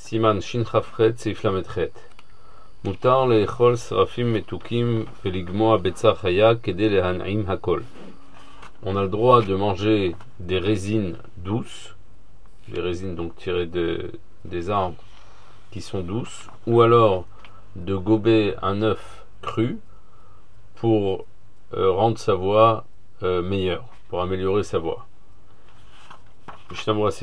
Siman Shin Chafret Seif Lametchet. Mutar leechol srafim metukim veligmoa betza chaya kede lehan'im hakol. On a le droit de manger des résines douces, les résines donc tirées des arbres qui sont douces, ou alors de gober un œuf cru pour rendre sa voix meilleure, pour améliorer sa voix. Parce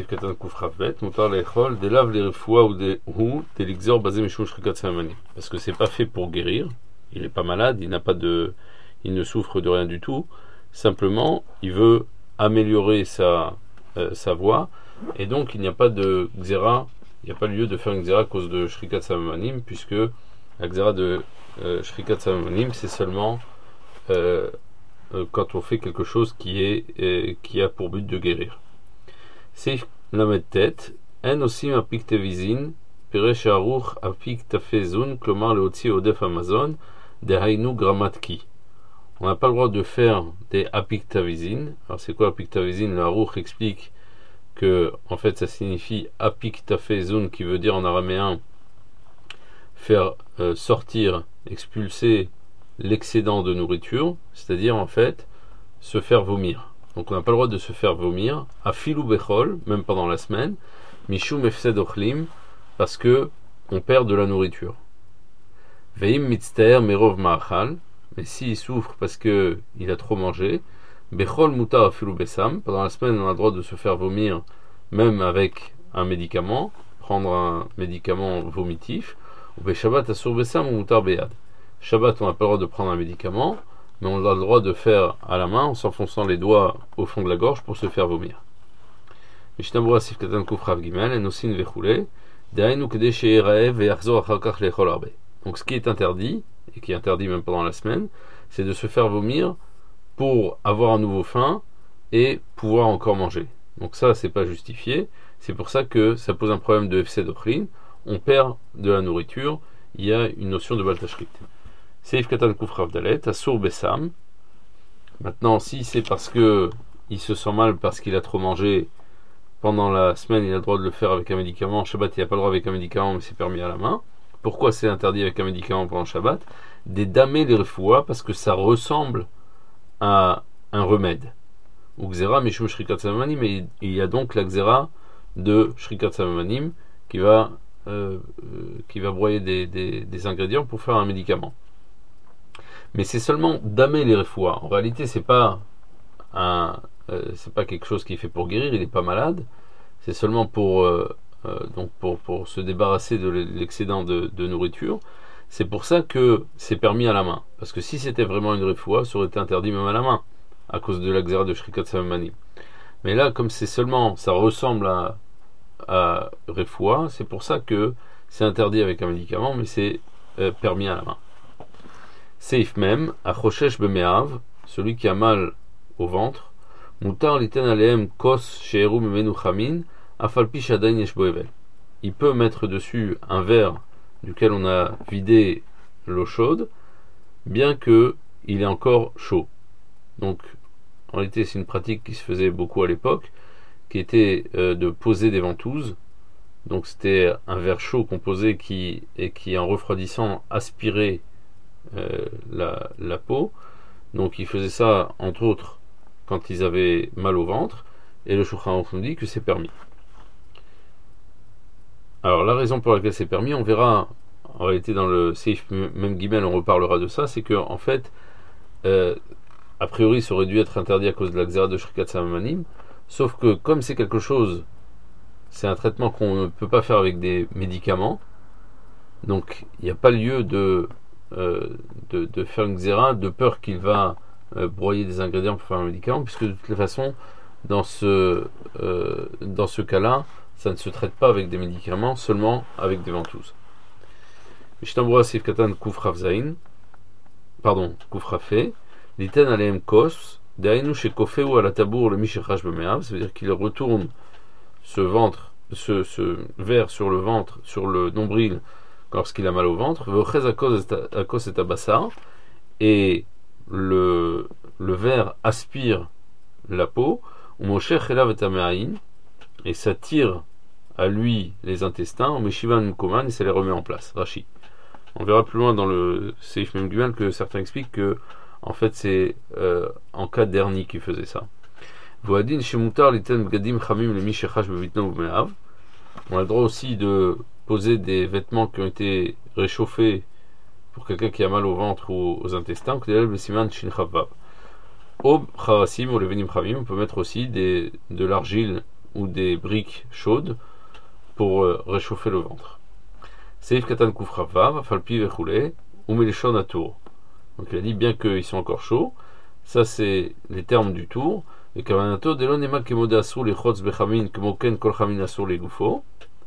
que c'est pas fait pour guérir, il n'est pas malade, il ne souffre de rien du tout, simplement il veut améliorer sa voix, et donc il n'y a pas de xéra, il n'y a pas lieu de faire une xéra à cause de shrikat samamanim, puisque la xéra de shrikat samamanim c'est seulement quand on fait quelque chose qui a pour but de guérir. Seif lamed tet, en osim apik tevizin, piresh aruch apik tafezun, klomar leotzi odef amazon, dehainu grammatki. On n'a pas le droit de faire des apik tavizin. Alors c'est quoi apik tavizin? Le aruch explique que en fait ça signifie apik tafezun, qui veut dire en araméen faire sortir, expulser l'excédent de nourriture, c'est-à-dire en fait se faire vomir. Donc on n'a pas le droit de se faire vomir, à filou bechol, même pendant la semaine, mishum efsed ochlim, parce que on perd de la nourriture. Veim mitzter merov ma'achal, mais s'il souffre parce que il a trop mangé, bechol mutar à filou besam, pendant la semaine on a le droit de se faire vomir, même avec un médicament, prendre un médicament vomitif, ou beshabbat asur besam ou mutar beyad. Shabbat on n'a pas le droit de prendre un médicament, mais on a le droit de faire à la main en s'enfonçant les doigts au fond de la gorge pour se faire vomir. Donc ce qui est interdit, et qui est interdit même pendant la semaine, c'est de se faire vomir pour avoir à nouveau faim et pouvoir encore manger. Donc ça, c'est pas justifié. C'est pour ça que ça pose un problème de efsed ochlin. On perd de la nourriture. Il y a une notion de baltashkit. Seif katan kufrav dalet, asur besam. Maintenant, si c'est parce que il se sent mal parce qu'il a trop mangé pendant la semaine, il a le droit de le faire avec un médicament. Shabbat, il n'a pas le droit avec un médicament, mais c'est permis à la main. Pourquoi c'est interdit avec un médicament pendant Shabbat? Des damés les refoua, parce que ça ressemble à un remède. Ou xéra mishum shrikat samamanim, mais il y a donc la xéra de shrikat samamanim qui va broyer des ingrédients pour faire un médicament. Mais c'est seulement damer les refoua. En réalité, c'est pas quelque chose qui est fait pour guérir. Il n'est pas malade. C'est seulement pour se débarrasser de l'excédent de nourriture. C'est pour ça que c'est permis à la main. Parce que si c'était vraiment une refoua, ça aurait été interdit même à la main, à cause de la xéra de shrikat samamanim. Mais là, comme c'est seulement, ça ressemble à refoua, c'est pour ça que c'est interdit avec un médicament, mais c'est permis à la main. Seif même, achoshesh bemeav, celui qui a mal au ventre, mutar liten aleem kos sheeru memenu chamin, afalpi shadain yesh bo evel. Il peut mettre dessus un verre duquel on a vidé l'eau chaude, bien que il est encore chaud. Donc, en réalité, c'est une pratique qui se faisait beaucoup à l'époque, qui était de poser des ventouses. Donc, c'était un verre chaud qu'on posait qui, en refroidissant, aspirait la peau. Donc ils faisaient ça entre autres quand ils avaient mal au ventre, et le Shulchan Aruch nous dit que c'est permis. Alors la raison pour laquelle c'est permis, on verra en réalité dans le Seif même Gimel, on reparlera de ça, c'est que en fait a priori ça aurait dû être interdit à cause de la xéra de shrikat samamanim, sauf que comme c'est quelque chose, c'est un traitement qu'on ne peut pas faire avec des médicaments, donc il n'y a pas lieu de faire une xéra de peur qu'il va broyer des ingrédients pour faire un médicament, puisque de toute façon dans ce cas-là ça ne se traite pas avec des médicaments, seulement avec des ventouses. Mishnah Sif Katan Kufrav Zain, pardon, Kufrafé, Liten Aleem Kos, Dainu Shekofeu ala Tabour le Mishechash Bemeav, ça veut dire qu'il retourne ce verre sur le ventre, sur le nombril, lorsqu'il a mal au ventre, et le verre aspire la peau, et ça tire à lui les intestins, mais Shivan Koman, et ça les remet en place. Rashi. On verra plus loin dans le Seif Memguel que certains expliquent que en fait c'est en cas d'hernie qu'il faisait ça. Voadin Shemutar Liten Gadim Chamim Lemi Shechash Bevitno Umeav. On a le droit aussi de poser des vêtements qui ont été réchauffés pour quelqu'un qui a mal au ventre ou aux intestins. Ob Charasim ou Levenim Chamim, on peut mettre aussi de l'argile ou des briques chaudes pour réchauffer le ventre. Seif Katan Kufravav, Falpi Vechoulé, Umeleshon Atour. Donc il a dit bien qu'ils sont encore chauds, ça c'est les termes du tour. Et Kavanato, Delon Ema Kemode Asur les Chotz Bechamin, Kemoken Kol Chamin Asur les Goufo.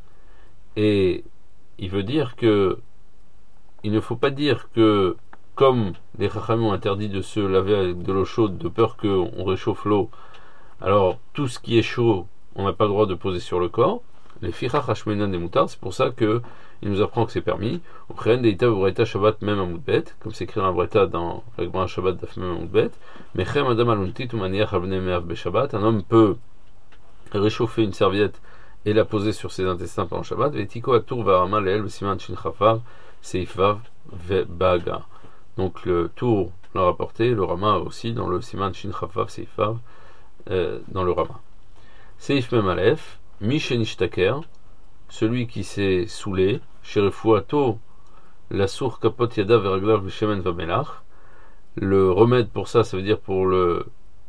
Et il veut dire que il ne faut pas dire que comme les Chachamim ont interdit de se laver avec de l'eau chaude de peur qu'on réchauffe l'eau, alors tout ce qui est chaud, on n'a pas le droit de poser sur le corps. Les Fichach Hashmenan des moutards, c'est pour ça que il nous apprend que c'est permis. Au Préhen Deita Vreta Shabbat même à Moudbet, comme c'est écrit dans la Vreta dans Ragban Shabbat Daf même à Moudbet. Mechem Adam Aluntit ou Maniach Avne Meav Beshabbat, un homme peut réchauffer une serviette et la poser sur ses intestins pendant Shabbat. Vetiko Atur Varama Leel Vesiman Shin Chafav Seifvav Baga. Donc le tour l'a rapporté, le Rama aussi dans le Siman Shin Chafav Seifvav dans le Rama. Seif Mem Aleph Mishenishtaker, celui qui s'est saoulé, Sherefuato, la sour kapot yada veraglav veshemen vamelach. Le remède pour ça, ça veut dire pour le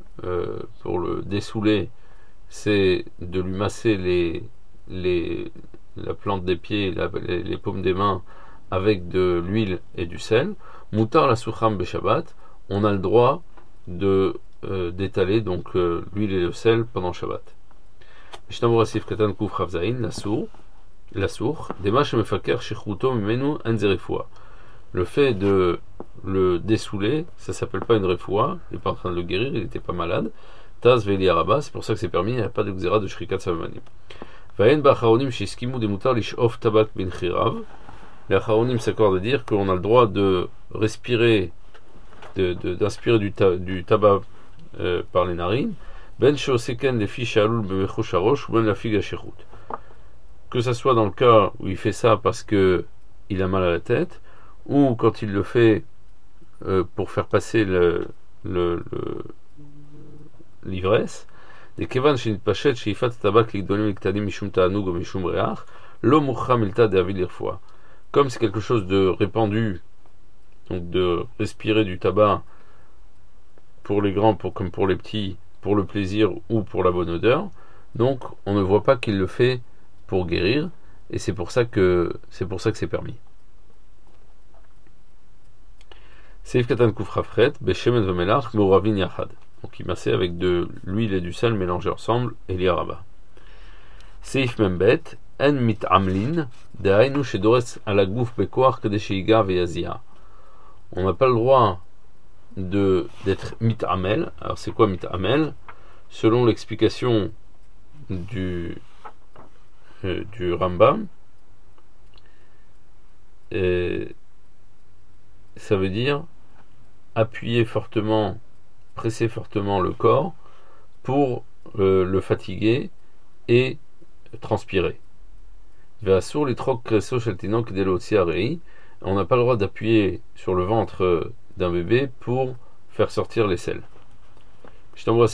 dessouler, c'est de lui masser la plante des pieds, les paumes des mains avec de l'huile et du sel. Moutar la soucham beshabbat, on a le droit d'étaler donc l'huile et le sel pendant Shabbat. Shtamurasif katan kuf chavzain, la sour, demash mefaker shechruto mimenu anzerefua. Le fait de le dessouler, ça s'appelle pas une refoua, il n'est pas en train de le guérir, il n'était pas malade. Taz veli araba, c'est pour ça que c'est permis, il n'y a pas de xéra de shrikat savamanim. Vayen ba'acharonim shiskimu demutar lishof tabak bin chirav. Les acharonim s'accordent à dire qu'on a le droit de respirer, d'inspirer du tabac par les narines. Ben sheoseken les fiches alul bemechouch arosh ou ben la figue ashechut. Que ça soit dans le cas où il fait ça parce que il a mal à la tête, ou quand il le fait pour faire passer l'ivresse. Des kevan shenit pachet sheifat tabak ligdolim liktadim mishum ta'anug ou mishum reach lo murcha milta de avid l'irfoua. Comme c'est quelque chose de répandu, donc de respirer du tabac pour les grands comme pour les petits, pour le plaisir ou pour la bonne odeur, donc on ne voit pas qu'il le fait pour guérir, et c'est pour ça que c'est permis. Seif katan kufrafret beshemen vemelach meuravin yachad. Donc il massait avec de l'huile et du sel mélangés ensemble et l'iraba. Seif membet en mitamlin dehainu shedores ala guf bekoach kadesheiga veyazia. On n'a pas le droit d'être mitamel. Alors c'est quoi mitamel? Selon l'explication du Rambam, ça veut dire appuyer fortement, presser fortement le corps pour le fatiguer et transpirer. On n'a pas le droit d'appuyer sur le ventre d'un bébé pour faire sortir les selles. Ça veut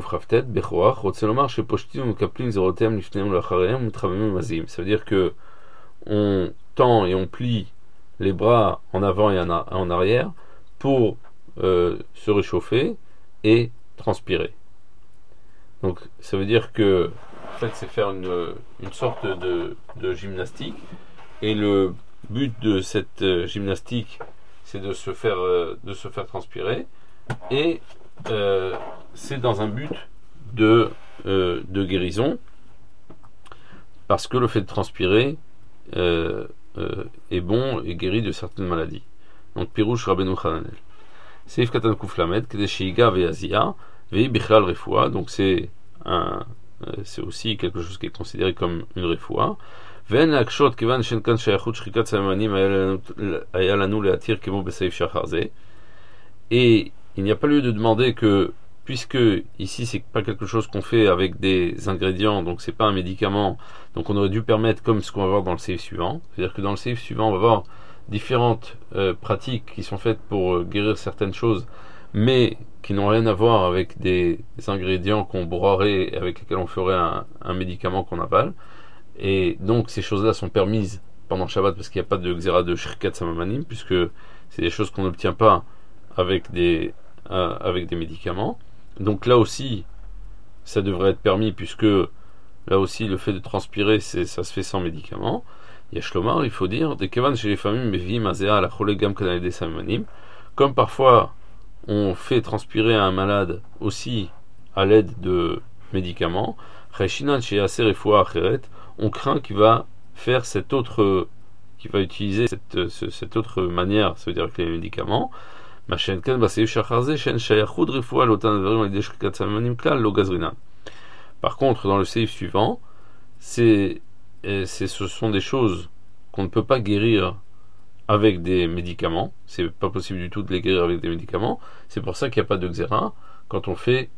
dire que on tend et on plie les bras en avant et en arrière pour se réchauffer et transpirer. Donc ça veut dire que en fait c'est faire une sorte de gymnastique, et le but de cette gymnastique c'est de se faire transpirer, et c'est dans un but de guérison, parce que le fait de transpirer est bon et guérit de certaines maladies. Donc Pirouche Rabbeinu Hananel. Seif Katan Kuflamed Kedeshiga Veyazia Vei Bichlal Refoua. Donc c'est aussi quelque chose qui est considéré comme une refoua. Ven Akshot Kevan Shenkan Shayachut Shrikat Samamanim Ayalanu Leatir Kemo Beseif Shacharze. Et il n'y a pas lieu de demander que puisque ici c'est pas quelque chose qu'on fait avec des ingrédients, donc c'est pas un médicament, donc on aurait dû permettre comme ce qu'on va voir dans le séif suivant, c'est-à-dire que dans le séif suivant on va voir différentes pratiques qui sont faites pour guérir certaines choses, mais qui n'ont rien à voir avec des ingrédients qu'on broierait, avec lesquels on ferait un médicament qu'on avale, et donc ces choses-là sont permises pendant Shabbat parce qu'il n'y a pas de xéra de shrikat samamanim, puisque c'est des choses qu'on n'obtient pas avec des médicaments. Donc là aussi, ça devrait être permis, puisque là aussi, le fait de transpirer, ça se fait sans médicaments. Il y a Shlomar, il faut dire, des kevan chez les familles, mais vi mazéa la cholegam kanal des samamanim. Comme parfois, on fait transpirer un malade aussi à l'aide de médicaments, Reshinan chez Aser et Foua Acheret, on craint qu'il va faire qu'il va utiliser cette autre manière, ça veut dire avec les médicaments. Par contre, dans le séif suivant, ce sont des choses qu'on ne peut pas guérir avec des médicaments. C'est pas possible du tout de les guérir avec des médicaments. C'est pour ça qu'il n'y a pas de xéra quand on fait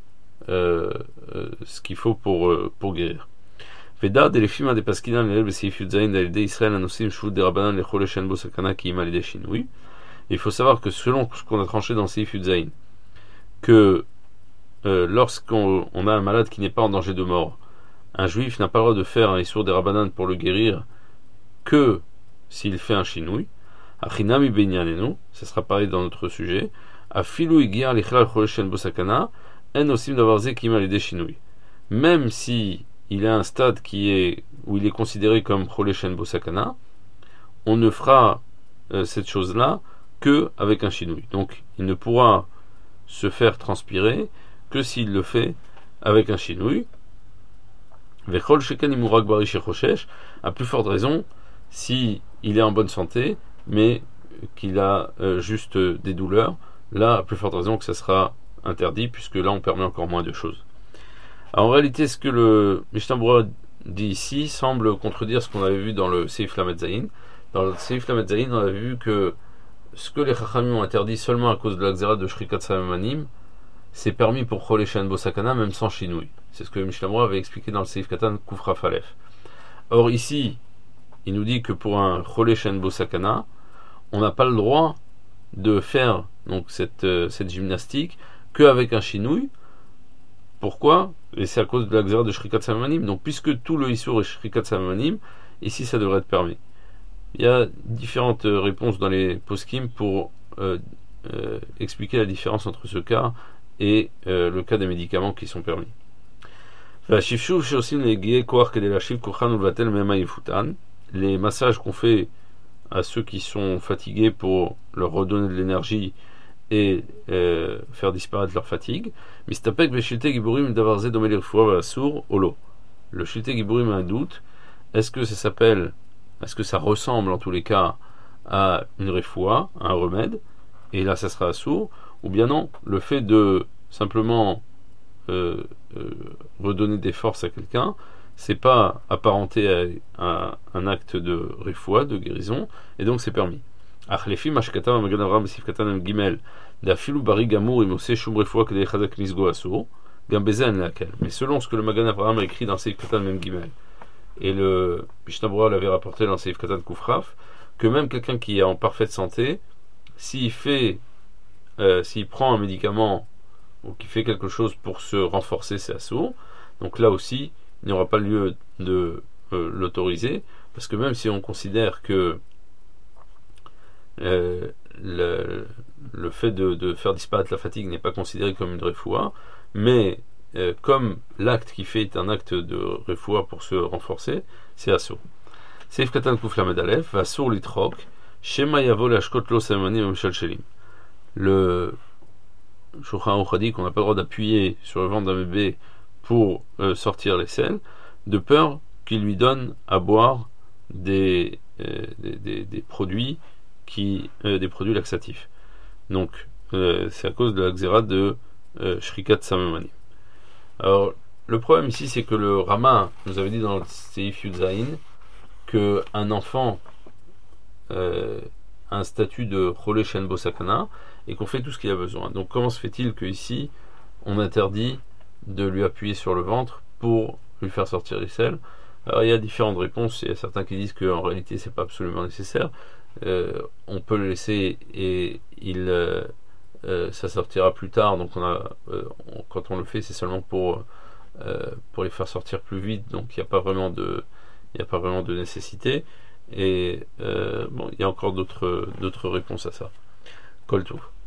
ce qu'il faut pour guérir. Veda de l'effima des paskinan l'élève le séif yudzaïn d'alidé Israël anosim shvut de rabbanan lechole shen bo sakana ki ima l'idée chinoui. Il faut savoir que selon ce qu'on a tranché dans le Seif Yudzaïn, que lorsqu'on a un malade qui n'est pas en danger de mort, un juif n'a pas le droit de faire un issour des rabbanan pour le guérir que s'il fait un chinouille. Achinami beinyanenu, ça sera pareil dans notre sujet. Afilu igia l'ichlal choleshen bosakana, en osim davarze kima l'idée chinouille. Même si il a un stade où il est considéré comme choleshen bosakana, on ne fera cette chose-là que avec un chinouille. Donc il ne pourra se faire transpirer que s'il le fait avec un chinouille. Vechol sheken imurak bari shechoshesh, à plus forte raison si il est en bonne santé mais qu'il a juste des douleurs, là à plus forte raison que ça sera interdit, puisque là on permet encore moins de choses. Alors, en réalité, ce que le Mishnah Berurah dit ici semble contredire ce qu'on avait vu dans le Seif Lamed Zayin. Dans le Seif Lamed Zayin, on avait vu que ce que les Chachamim ont interdit seulement à cause de la xéra de Shrikat Samamanim, c'est permis pour Cholé Shen Bosakana même sans chinouille. C'est ce que Mishnah Berurah avait expliqué dans le Seif Katan Kufra Falef. Or ici, il nous dit que pour un Cholé Shen Bosakana, on n'a pas le droit de faire donc cette gymnastique qu'avec un chinouille. Pourquoi? Et c'est à cause de la xéra de Shrikat Samamanim. Donc puisque tout le Issour est Shrikat Samamanim, ici ça devrait être permis. Il y a différentes réponses dans les poskim pour expliquer la différence entre ce cas et le cas des médicaments qui sont permis. Les massages qu'on fait à ceux qui sont fatigués pour leur redonner de l'énergie et faire disparaître leur fatigue. Le Shiltei Giburim a un doute. Est-ce que ça ressemble en tous les cas à une refoua, à un remède, et là ça sera assourd, ou bien non, le fait de simplement redonner des forces à quelqu'un, c'est pas apparenté à un acte de refoua, de guérison, et donc c'est permis. Mais selon ce que le Magan Avraham a écrit dans Seif Katan Mem Gimel, et le Mishnah Berurah l'avait rapporté dans Seif Katan Kufraf, que même quelqu'un qui est en parfaite santé, s'il prend un médicament ou qu'il fait quelque chose pour se renforcer, c'est assourd. Donc là aussi, il n'y aura pas lieu de l'autoriser, parce que même si on considère que le fait de faire disparaître la fatigue n'est pas considéré comme une refoua, mais comme l'acte qui fait est un acte de refoua pour se renforcer, c'est assourd. Seif Katan Kuf Lamed Aleph, Assour Litrok, Shema Yavo Lashkot Lo Samani Mamshalchelim. Le Shulchan Aruch a dit qu'on n'a pas le droit d'appuyer sur le ventre d'un bébé pour sortir les selles, de peur qu'il lui donne à boire des produits des produits laxatifs. Donc c'est à cause de la xéra de Shrikat Samamanim. Alors le problème ici, c'est que le Rama nous avait dit dans le Seif Yudzaïn que un enfant a un statut de Cholé Shen Bosakana et qu'on fait tout ce qu'il a besoin. Donc comment se fait-il que ici on interdit de lui appuyer sur le ventre pour lui faire sortir les selles. Alors il y a différentes réponses. Il y a certains qui disent qu'en réalité c'est pas absolument nécessaire. On peut le laisser et ça sortira plus tard. Donc quand on le fait, c'est seulement pour les faire sortir plus vite. Donc il n'y a pas vraiment de nécessité. Et il y a encore d'autres réponses à ça. Kol Tov.